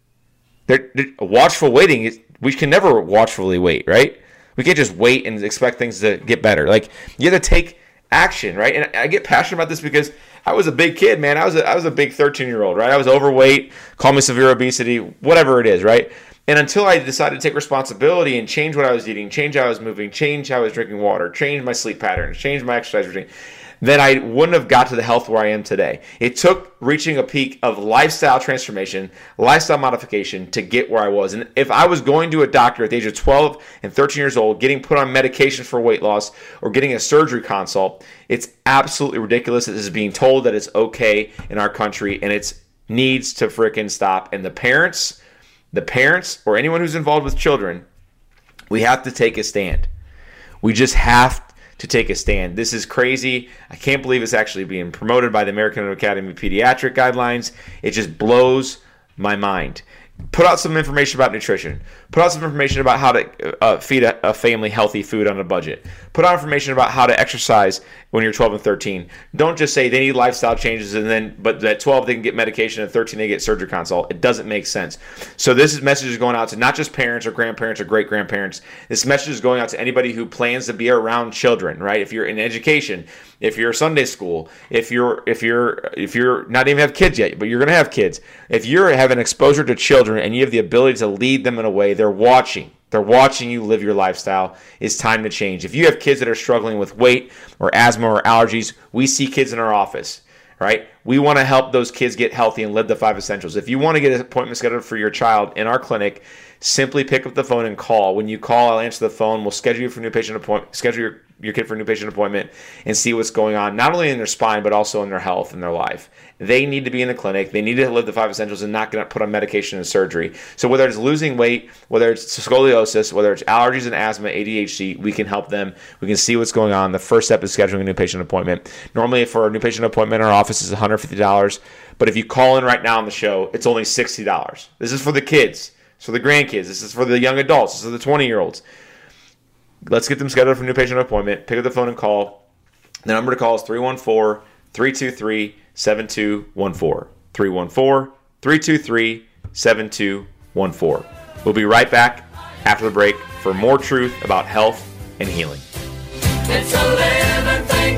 Watchful waiting is... We can never watchfully wait, right? We can't just wait and expect things to get better. Like, you have to take action, right? And I get passionate about this because I was a big kid, man. I was a big 13-year-old, right? I was overweight, call me severe obesity, whatever it is, right? And until I decided to take responsibility and change what I was eating, change how I was moving, change how I was drinking water, change my sleep patterns, change my exercise routine, then I wouldn't have got to the health where I am today. It took reaching a peak of lifestyle transformation, lifestyle modification to get where I was. And if I was going to a doctor at the age of 12 and 13 years old, getting put on medication for weight loss or getting a surgery consult, it's absolutely ridiculous that this is being told that it's okay in our country, and it needs to frickin' stop. And the parents or anyone who's involved with children, we have to take a stand. We just have to take a stand. This is crazy. I can't believe it's actually being promoted by the American Academy of Pediatric Guidelines. It just blows my mind. Put out some information about nutrition. Put out some information about how to feed a family healthy food on a budget. Put out information about how to exercise when you're 12 and 13. Don't just say they need lifestyle changes but at 12 they can get medication and 13 they get surgery consult. It doesn't make sense. So this message is going out to not just parents or grandparents or great-grandparents. This message is going out to anybody who plans to be around children, right? If you're in education, if you're Sunday school, if you're not even have kids yet, but you're going to have kids. If you're having exposure to children and you have the ability to lead them in a way, they're watching you live your lifestyle. It's time to change. If you have kids that are struggling with weight or asthma or allergies, we see kids in our office, right? We want to help those kids get healthy and live the 5 essentials. If you want to get an appointment scheduled for your child in our clinic, simply pick up the phone and call. When you call, I'll answer the phone. We'll schedule you for a new patient appointment, schedule your kid for a new patient appointment and see what's going on, not only in their spine, but also in their health and their life. They need to be in the clinic. They need to live the 5 essentials and not get put on medication and surgery. So whether it's losing weight, whether it's scoliosis, whether it's allergies and asthma, ADHD, we can help them. We can see what's going on. The first step is scheduling a new patient appointment. Normally for a new patient appointment, our office is $150. But if you call in right now on the show, it's only $60. This is for the kids. It's for the grandkids. This is for the young adults. This is for the 20-year-olds. Let's get them scheduled for a new patient appointment. Pick up the phone and call. The number to call is 314-323-7214. 314-323-7214. We'll be right back after the break for more truth about health and healing. It's a living thing.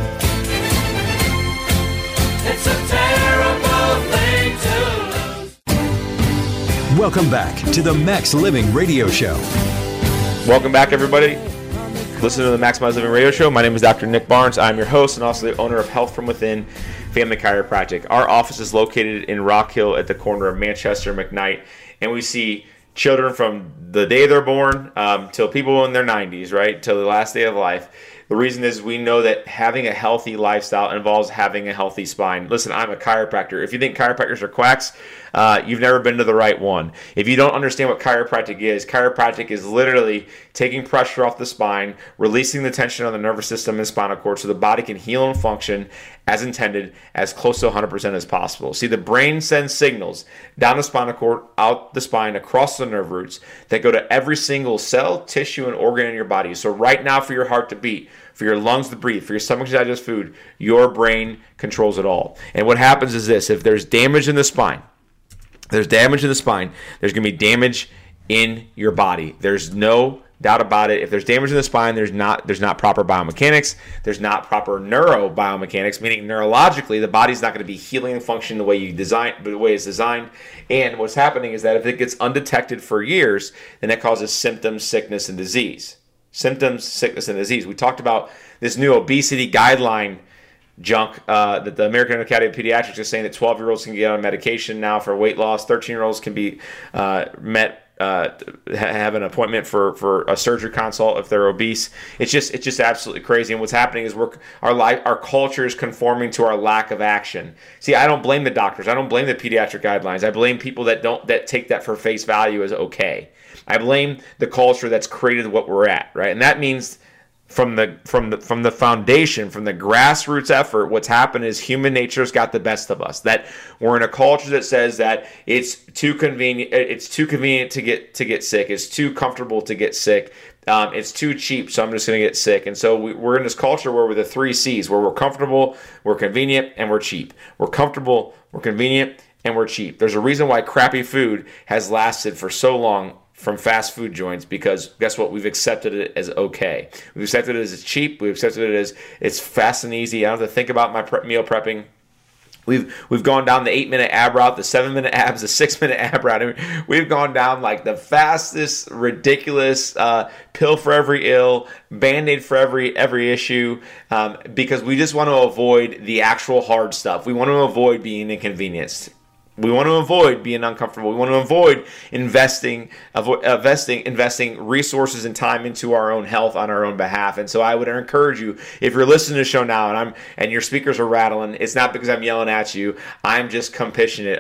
It's a terrible thing to lose. Welcome back to the Max Living Radio Show. Welcome back, everybody. Listen to the Maximize Living Radio Show. My name is Dr. Nick Barnes. I'm your host and also the owner of Health From Within Family Chiropractic. Our office is located in Rock Hill at the corner of Manchester and McKnight, and we see children from the day they're born till people in their 90s, right, till the last day of life. The reason is we know that having a healthy lifestyle involves having a healthy spine. Listen, I'm a chiropractor. If you think chiropractors are quacks, you've never been to the right one. If you don't understand what chiropractic is literally taking pressure off the spine, releasing the tension on the nervous system and spinal cord so the body can heal and function as intended, as close to 100% as possible. See, the brain sends signals down the spinal cord, out the spine, across the nerve roots that go to every single cell, tissue, and organ in your body. So right now, for your heart to beat, for your lungs to breathe, for your stomach to digest food, your brain controls it all. And what happens is this: if there's damage in the spine, there's going to be damage in your body. There's no doubt about it. If there's damage in the spine, there's not proper biomechanics. There's not proper neurobiomechanics, meaning neurologically, the body's not going to be healing and functioning the way it's designed. And what's happening is that if it gets undetected for years, then it causes symptoms, sickness, and disease. Symptoms, sickness, and disease. We talked about this new obesity guideline junk that the American Academy of Pediatrics is saying that 12-year-olds can get on medication now for weight loss. 13-year-olds can be have an appointment for a surgery consult if they're obese. It's just absolutely crazy. And what's happening is our culture is conforming to our lack of action. See, I don't blame the doctors. I don't blame the pediatric guidelines. I blame people that take that for face value as okay. I blame the culture that's created what we're at, right? And that means from the foundation, from the grassroots effort, what's happened is human nature's got the best of us. That we're in a culture that says that it's too convenient to get sick. It's too comfortable to get sick. It's too cheap, so I'm just going to get sick. And so we're in this culture where we're the 3 C's, where we're comfortable, we're convenient, and we're cheap. We're comfortable, we're convenient, and we're cheap. There's a reason why crappy food has lasted for so long from fast food joints, because guess what? We've accepted it as okay. We've accepted it as it's cheap. We've accepted it as it's fast and easy. I don't have to think about my meal prepping. We've gone down the 8-minute ab route, the 7-minute abs, the 6-minute ab route. I mean, we've gone down like the fastest, ridiculous pill for every ill, Band-Aid for every issue, because we just want to avoid the actual hard stuff. We want to avoid being inconvenienced. We want to avoid being uncomfortable. We want to avoid investing resources and time into our own health on our own behalf. And so I would encourage you, if you're listening to the show now and your speakers are rattling, it's not because I'm yelling at you. I'm just compassionate.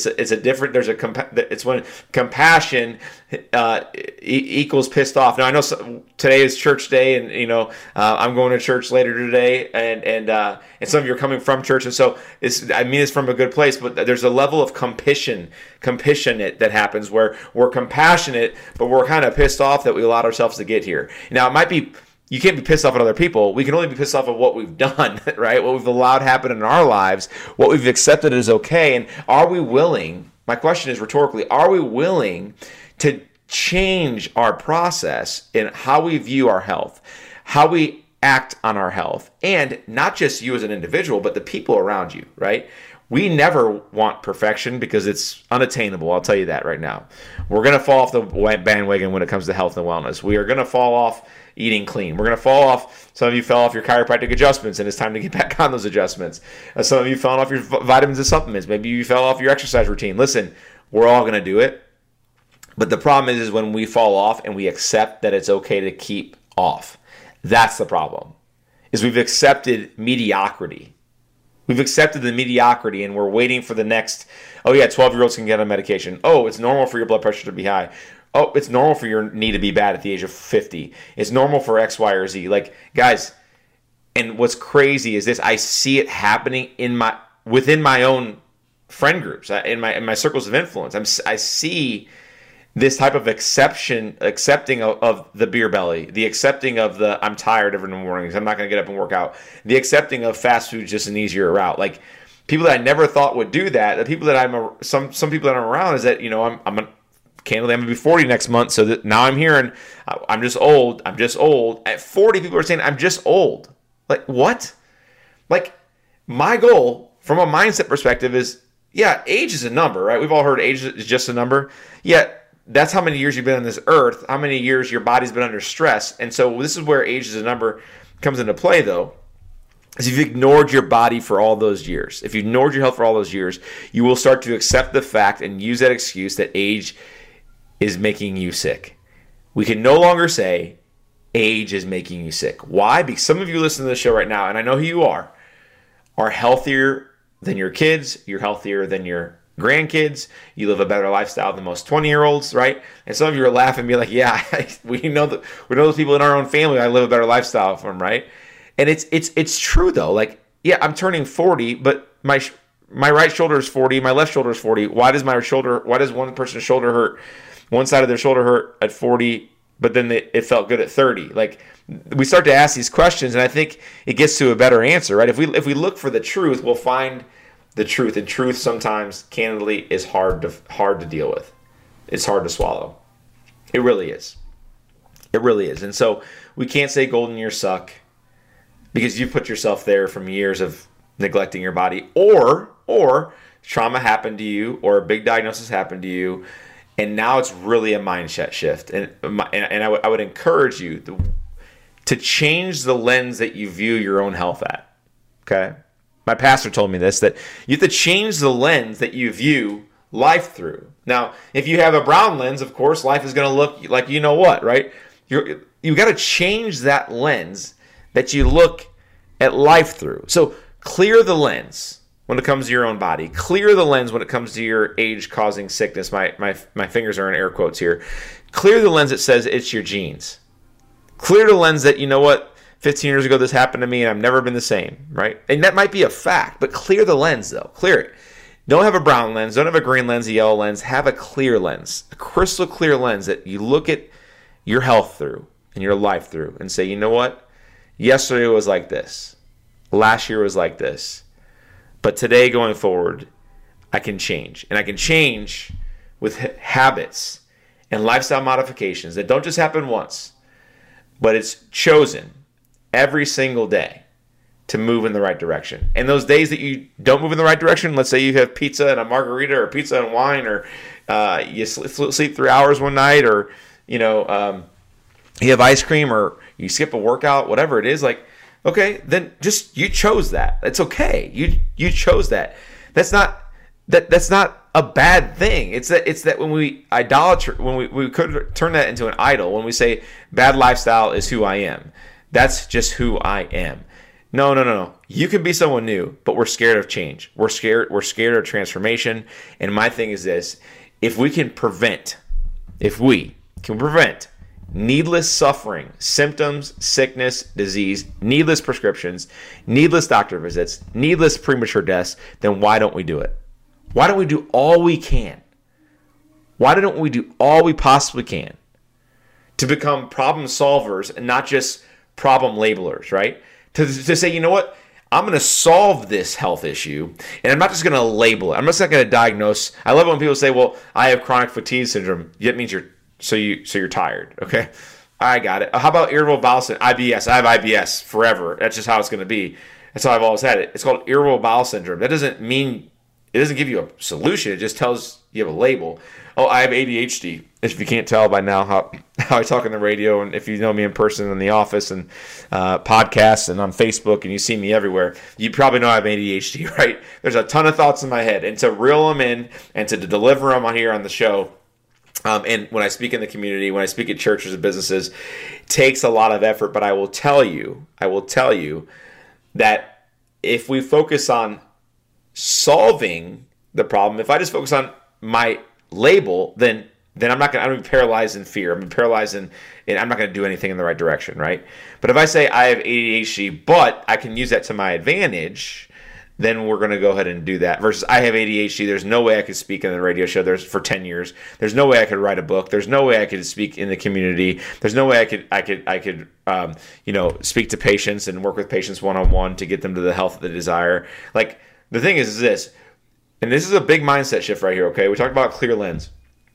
It's when compassion equals pissed off. Now I know today is church day, and I'm going to church later today, and some of you are coming from church, and so it's from a good place, but there's a level of compassion that happens where we're compassionate, but we're kind of pissed off that we allowed ourselves to get here. Now, it might be, you can't be pissed off at other people. We can only be pissed off at what we've done, right? What we've allowed happen in our lives, what we've accepted as okay. And are we willing, my question is rhetorically, are we willing to change our process in how we view our health, how we act on our health, and not just you as an individual, but the people around you, right? We never want perfection because it's unattainable. I'll tell you that right now. We're going to fall off the bandwagon when it comes to health and wellness. We are going to fall off eating clean. We're going to fall off. Some of you fell off your chiropractic adjustments, and it's time to get back on those adjustments. Some of you fell off your vitamins and supplements. Maybe you fell off your exercise routine. Listen, we're all going to do it. But the problem is when we fall off and we accept that it's okay to keep off. That's the problem. is we've accepted mediocrity. We've accepted the mediocrity, and we're waiting for the next, 12-year-olds can get on medication. Oh, it's normal for your blood pressure to be high. Oh, it's normal for your knee to be bad at the age of 50. It's normal for X, Y, or Z. Like, guys, and what's crazy is this, I see it happening within my own friend groups, in my circles of influence. I see this type of accepting of the beer belly, the accepting of the I'm tired every morning, I'm not going to get up and work out, the accepting of fast food is just an easier route. Like, people that I never thought would do that, the people that some people that I'm around is that, I'm candidly, I'm going to be 40 next month, so that now I'm hearing, I'm just old. At 40, people are saying, I'm just old. Like, what? Like, my goal from a mindset perspective is, age is a number, right? We've all heard age is just a number. Yet, that's how many years you've been on this earth, how many years your body's been under stress. And so this is where age is a number comes into play, though. Is if you've ignored your body for all those years, if you've ignored your health for all those years, you will start to accept the fact and use that excuse that age is making you sick. We can no longer say age is making you sick. Why? Because some of you listening to the show right now, and I know who you are healthier than your kids, you're healthier than your grandkids, you live a better lifestyle than most 20-year-olds, right? And some of you are laughing and be like, we know those people in our own family I live a better lifestyle from, right? And it's true though. Like, I'm turning 40, but my right shoulder is 40, my left shoulder is 40. Why does one person's shoulder hurt? One side of their shoulder hurt at 40, but then it felt good at 30. Like, we start to ask these questions, and I think it gets to a better answer, right? If we look for the truth, we'll find the truth. And truth sometimes, candidly, is hard to deal with. It's hard to swallow. It really is. It really is. And so we can't say golden years suck because you put yourself there from years of neglecting your body, or trauma happened to you, or a big diagnosis happened to you, and now it's really a mindset shift. And I would encourage you to change the lens that you view your own health at. Okay? My pastor told me this, that you have to change the lens that you view life through. Now, if you have a brown lens, of course, life is going to look like you know what, right? You got to change that lens that you look at life through. So clear the lens when it comes to your own body. Clear the lens when it comes to your age-causing sickness. My fingers are in air quotes here. Clear the lens that says it's your genes. Clear the lens that, you know what, 15 years ago this happened to me and I've never been the same, right? And that might be a fact, but clear the lens though. Clear it. Don't have a brown lens. Don't have a green lens, a yellow lens. Have a clear lens, a crystal clear lens that you look at your health through and your life through and say, you know what? Yesterday was like this. Last year was like this. But today going forward, I can change. And I can change with habits and lifestyle modifications that don't just happen once, but it's chosen every single day to move in the right direction. And those days that you don't move in the right direction, let's say you have pizza and a margarita or pizza and wine, or you sleep 3 hours one night, or you have ice cream, or you skip a workout, whatever it is, like, okay, then just you chose that. It's okay. You chose that. That's not a bad thing. It's that when we idolater, when we could turn that into an idol, when we say bad lifestyle is who I am. That's just who I am. No. You can be someone new, but we're scared of change. We're scared of transformation. And my thing is this: if we can prevent needless suffering, symptoms, sickness, disease, needless prescriptions, needless doctor visits, needless premature deaths, then why don't we do it? Why don't we do all we can? Why don't we do all we possibly can to become problem solvers and not just problem labelers, right? To say, you know what? I'm going to solve this health issue, and I'm not just going to label it. I'm just not going to diagnose. I love it when people say, well, I have chronic fatigue syndrome. That means you're tired, okay? I got it. How about irritable bowel syndrome? IBS. I have IBS forever. That's just how it's going to be. That's how I've always had it. It's called irritable bowel syndrome. That doesn't mean, it doesn't give you a solution. It just tells you have a label. Oh, I have ADHD. If you can't tell by now how I talk on the radio, and if you know me in person in the office and podcasts and on Facebook, and you see me everywhere, you probably know I have ADHD, right? There's a ton of thoughts in my head, and to reel them in and to deliver them on here on the show, And when I speak in the community, when I speak at churches and businesses, it takes a lot of effort. But I will tell you that if we focus on solving the problem, if I just focus on my label, then I'm not going to be paralyzed in fear. I'm gonna be paralyzed and I'm not going to do anything in the right direction, right? But if I say I have ADHD, but I can use that to my advantage, then we're going to go ahead and do that. Versus I have ADHD, there's no way I could speak in the radio show for 10 years. There's no way I could write a book. There's no way I could speak in the community. There's no way I could speak to patients and work with patients one-on-one to get them to the health that they desire. Like, the thing is this, and this is a big mindset shift right here, okay? We talked about clear lens.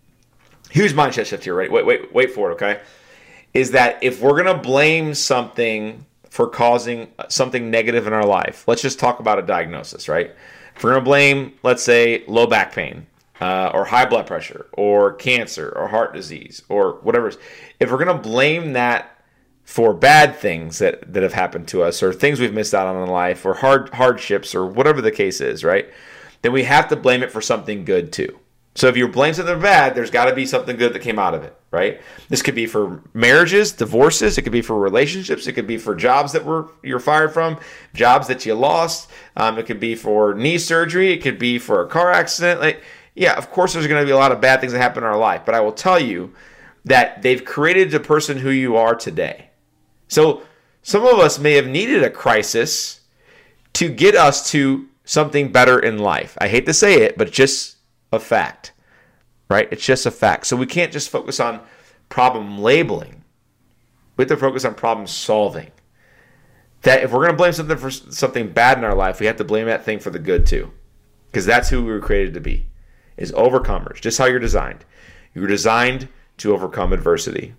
Huge mindset shift here, right? Wait for it, okay? Is that if we're going to blame something for causing something negative in our life, let's just talk about a diagnosis, right? If we're going to blame, let's say, low back pain or high blood pressure or cancer or heart disease or whatever, if we're going to blame that for bad things that have happened to us or things we've missed out on in life or hardships or whatever the case is, right? Then we have to blame it for something good too. So if you blame something bad, there's got to be something good that came out of it, right? This could be for marriages, divorces. It could be for relationships. It could be for jobs that you're fired from, jobs that you lost. It could be for knee surgery. It could be for a car accident. Yeah, of course there's going to be a lot of bad things that happen in our life. But I will tell you that they've created the person who you are today. So some of us may have needed a crisis to get us to something better in life. I hate to say it, but just a fact, right? It's just a fact. So we can't just focus on problem labeling. We have to focus on problem solving. That if we're going to blame something for something bad in our life, we have to blame that thing for the good too. Because that's who we were created to be, is overcomers. Just how you're designed. You were designed to overcome adversity.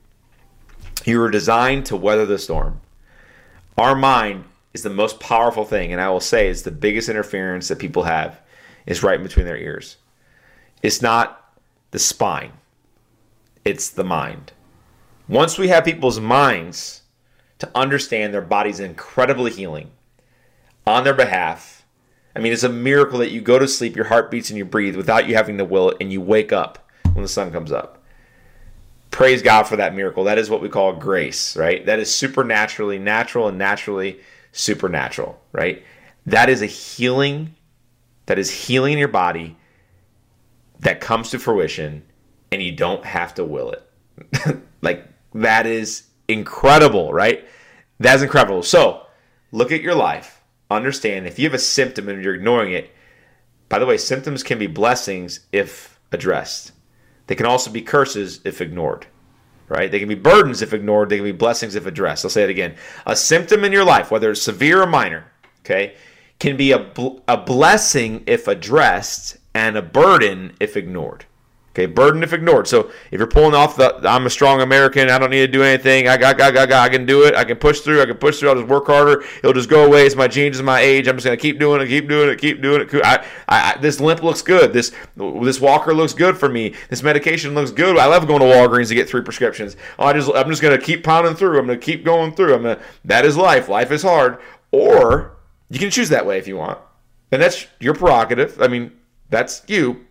You were designed to weather the storm. Our mind is the most powerful thing, and I will say it's the biggest interference that people have is right in between their ears. It's not the spine. It's the mind. Once we have people's minds to understand their body's incredibly healing on their behalf, I mean, it's a miracle that you go to sleep, your heart beats and you breathe without you having to will it, and you wake up when the sun comes up. Praise God for that miracle. That is what we call grace, right? That is supernaturally natural and naturally supernatural, right? That is a healing. That is healing in your body that comes to fruition, and you don't have to will it. That is incredible, right? That's incredible. So look at your life. Understand if you have a symptom and you're ignoring it, by the way, symptoms can be blessings if addressed. They can also be curses if ignored, right? They can be burdens if ignored. They can be blessings if addressed. I'll say it again. A symptom in your life, whether it's severe or minor, okay, can be a blessing if addressed and a burden if ignored. Okay, burden if ignored. So if you're pulling off I'm a strong American, I don't need to do anything, I can do it, I can push through, I'll just work harder, it'll just go away, it's my genes, it's my age, I'm just going to keep doing it. This limp looks good, this walker looks good for me, this medication looks good, I love going to Walgreens to get 3 prescriptions. I'm just going to keep pounding through, I'm going to keep going through, that is life is hard. Or you can choose that way if you want, and that's your prerogative, that's you.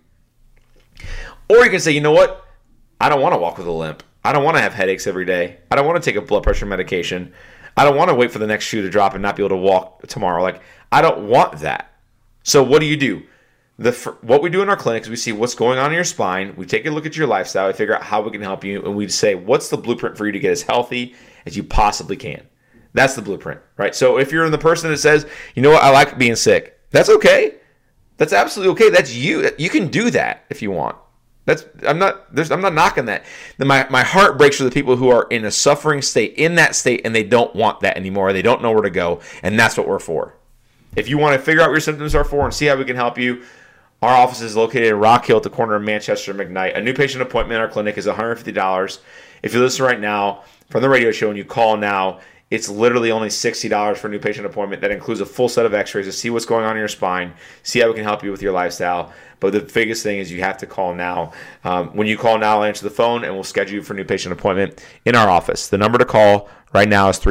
Or you can say, you know what? I don't want to walk with a limp. I don't want to have headaches every day. I don't want to take a blood pressure medication. I don't want to wait for the next shoe to drop and not be able to walk tomorrow. I don't want that. So what do? What we do in our clinic is we see what's going on in your spine. We take a look at your lifestyle. We figure out how we can help you. And we say, what's the blueprint for you to get as healthy as you possibly can? That's the blueprint, right? So if you're the person that says, you know what? I like being sick. That's okay. That's absolutely okay. That's you. You can do that if you want. I'm not knocking that. My heart breaks for the people who are in a suffering state, in that state, and they don't want that anymore. They don't know where to go, and that's what we're for. If you want to figure out what your symptoms are for and see how we can help you, our office is located in Rock Hill at the corner of Manchester and McKnight. A new patient appointment in our clinic is $150. If you listen right now from the radio show and you call now, it's literally only $60 for a new patient appointment. That includes a full set of x-rays to see what's going on in your spine, see how we can help you with your lifestyle. But the biggest thing is you have to call now. When you call now, I'll answer the phone, and we'll schedule you for a new patient appointment in our office. The number to call right now is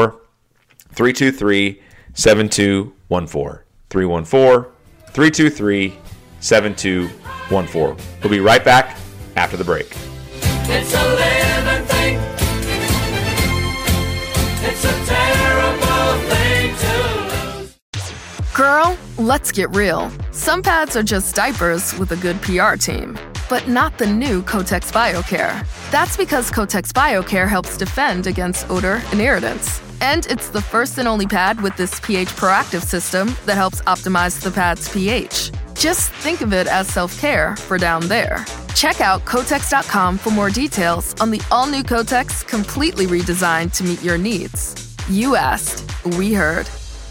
314-323-7214. 314-323-7214. We'll be right back after the break. It's a living thing. It's a terrible thing to lose. Girl, let's get real. Some pads are just diapers with a good PR team, but not the new Kotex BioCare. That's because Kotex BioCare helps defend against odor and irritants. And it's the first and only pad with this pH proactive system that helps optimize the pad's pH. Just think of it as self-care for down there. Check out Kotex.com for more details on the all-new Kotex, completely redesigned to meet your needs. You asked, we heard.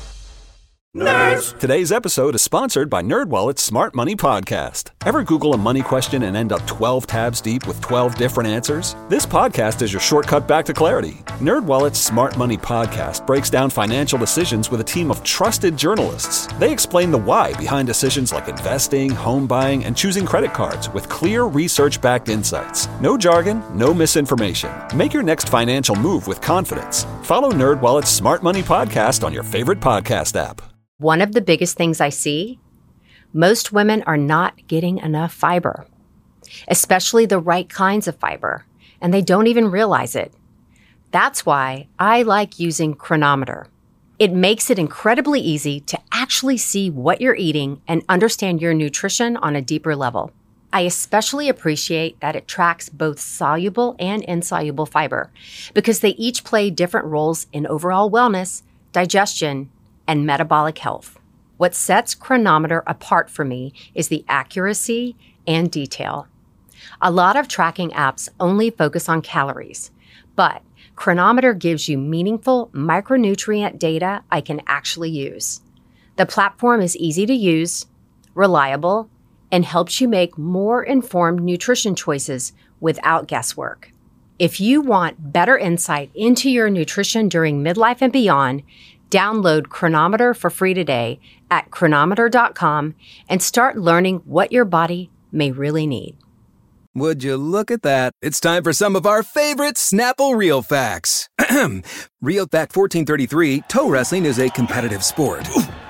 Nerds! Today's episode is sponsored by NerdWallet's Smart Money Podcast. Ever Google a money question and end up 12 tabs deep with 12 different answers? This podcast is your shortcut back to clarity. NerdWallet's Smart Money Podcast breaks down financial decisions with a team of trusted journalists. They explain the why behind decisions like investing, home buying, and choosing credit cards with clear research-backed insights. No jargon, no misinformation. Make your next financial move with confidence. Follow NerdWallet's Smart Money Podcast on your favorite podcast app. One of the biggest things I see, most women are not getting enough fiber, especially the right kinds of fiber, and they don't even realize it. That's why I like using Cronometer. It makes it incredibly easy to actually see what you're eating and understand your nutrition on a deeper level. I especially appreciate that it tracks both soluble and insoluble fiber because they each play different roles in overall wellness, digestion, and metabolic health. What sets Cronometer apart for me is the accuracy and detail. A lot of tracking apps only focus on calories, but Cronometer gives you meaningful micronutrient data I can actually use. The platform is easy to use, reliable, and helps you make more informed nutrition choices without guesswork. If you want better insight into your nutrition during midlife and beyond, download Cronometer for free today at cronometer.com and start learning what your body may really need. Would you look at that? It's time for some of our favorite Snapple Real Facts. Real Fact 1433, toe wrestling is a competitive sport.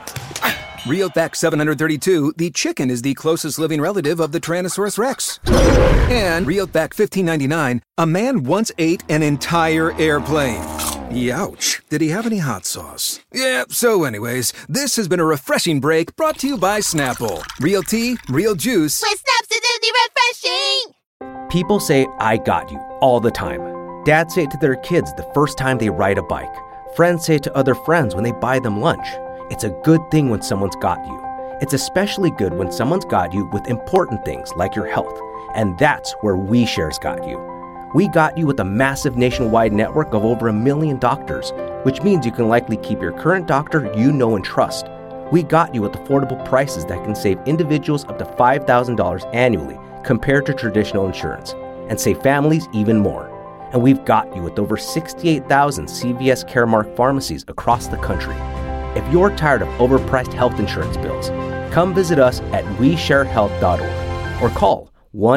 Real Fact 732, the chicken is the closest living relative of the Tyrannosaurus Rex. And Real Fact 1599, a man once ate an entire airplane. Youch. Did he have any hot sauce? Yeah, so anyways, this has been a refreshing break brought to you by Snapple. Real tea, real juice. With Snap's acidity refreshing! People say, I got you, all the time. Dads say it to their kids the first time they ride a bike. Friends say it to other friends when they buy them lunch. It's a good thing when someone's got you. It's especially good when someone's got you with important things like your health. And that's where WeShare's got you. We got you with a massive nationwide network of over 1 million doctors, which means you can likely keep your current doctor you know and trust. We got you with affordable prices that can save individuals up to $5,000 annually compared to traditional insurance, and save families even more. And we've got you with over 68,000 CVS Caremark pharmacies across the country. If you're tired of overpriced health insurance bills, come visit us at WeShareHealth.org or call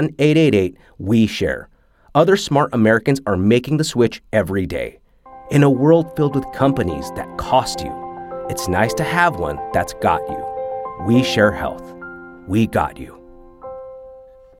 1-888-WE-SHARE. Other smart Americans are making the switch every day. In a world filled with companies that cost you, it's nice to have one that's got you. We Share Health. We got you.